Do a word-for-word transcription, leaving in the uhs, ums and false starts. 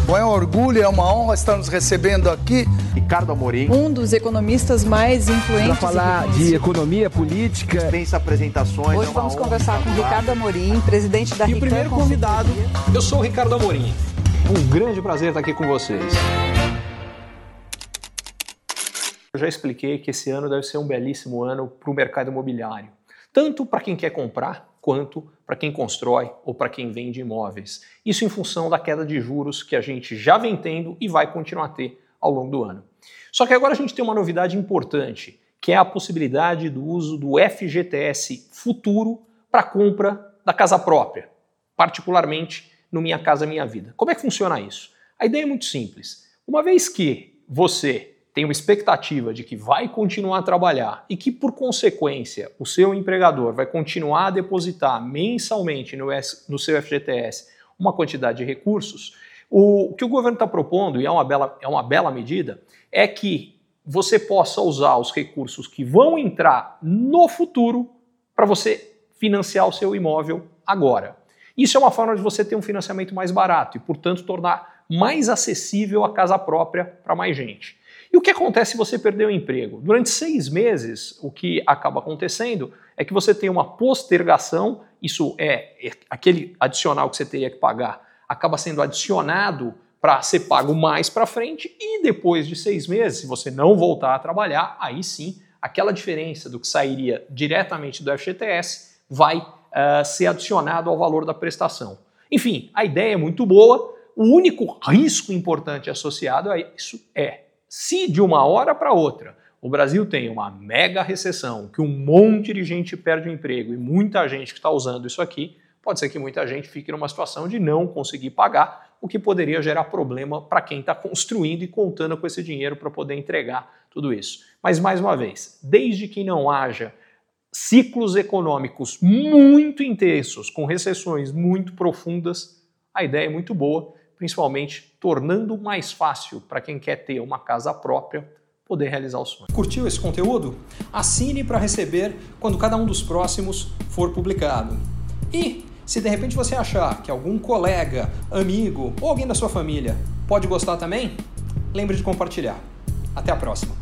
É um orgulho, é uma honra estar nos recebendo aqui. Ricardo Amorim, um dos economistas mais influentes. Para falar de economia política. Dispensa apresentações. Hoje vamos conversar com Ricardo Amorim, presidente da E o primeiro convidado, eu sou o Ricardo Amorim. Um grande prazer estar aqui com vocês. Eu já expliquei que esse ano deve ser um belíssimo ano para o mercado imobiliário. Tanto para quem quer comprar, quanto para quem constrói ou para quem vende imóveis. Isso em função da queda de juros que a gente já vem tendo e vai continuar a ter ao longo do ano. Só que agora a gente tem uma novidade importante, que é a possibilidade do uso do F G T S Futuro para a compra da casa própria, particularmente no Minha Casa Minha Vida. Como é que funciona isso? A ideia é muito simples. Uma vez que você tem uma expectativa de que vai continuar a trabalhar e que, por consequência, o seu empregador vai continuar a depositar mensalmente no, S, no seu F G T S uma quantidade de recursos, o, o que o governo está propondo, e é uma, bela, é uma bela medida, é que você possa usar os recursos que vão entrar no futuro para você financiar o seu imóvel agora. Isso é uma forma de você ter um financiamento mais barato e, portanto, tornar mais acessível a casa própria para mais gente. E o que acontece se você perder o emprego? Durante seis meses, o que acaba acontecendo é que você tem uma postergação, isso é, é aquele adicional que você teria que pagar, acaba sendo adicionado para ser pago mais para frente e depois de seis meses, se você não voltar a trabalhar, aí sim, aquela diferença do que sairia diretamente do F G T S vai uh, ser adicionado ao valor da prestação. Enfim, a ideia é muito boa, o único risco importante associado a isso é se de uma hora para outra o Brasil tem uma mega recessão, que um monte de gente perde o emprego e muita gente que está usando isso aqui, pode ser que muita gente fique numa situação de não conseguir pagar, o que poderia gerar problema para quem está construindo e contando com esse dinheiro para poder entregar tudo isso. Mas, mais uma vez, desde que não haja ciclos econômicos muito intensos, com recessões muito profundas, a ideia é muito boa, principalmente tornando mais fácil para quem quer ter uma casa própria poder realizar o sonho. Curtiu esse conteúdo? Assine para receber quando cada um dos próximos for publicado. E se de repente você achar que algum colega, amigo ou alguém da sua família pode gostar também, lembre de compartilhar. Até a próxima!